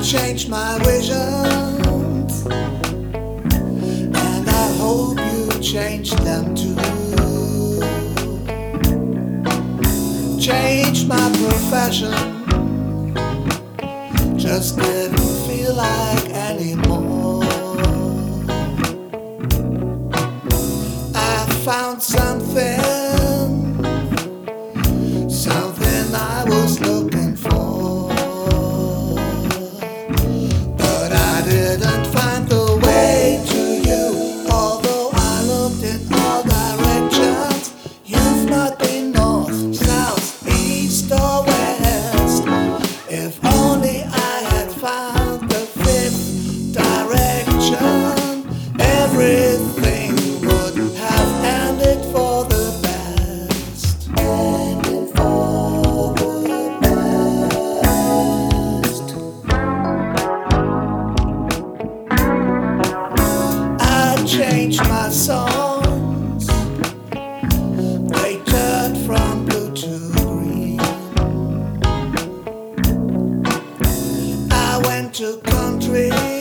changed my visions, and I hope you changed them too. Changed my profession, just didn't feel like anymore. I found something I was looking for, but I didn't find the way to you. Although I looked in all directions, you've not been north, south, east or west. If only I had found the fifth direction, everything would have ended for the best. Ended for the best. I changed my songs, they turned from blue to green. I went to country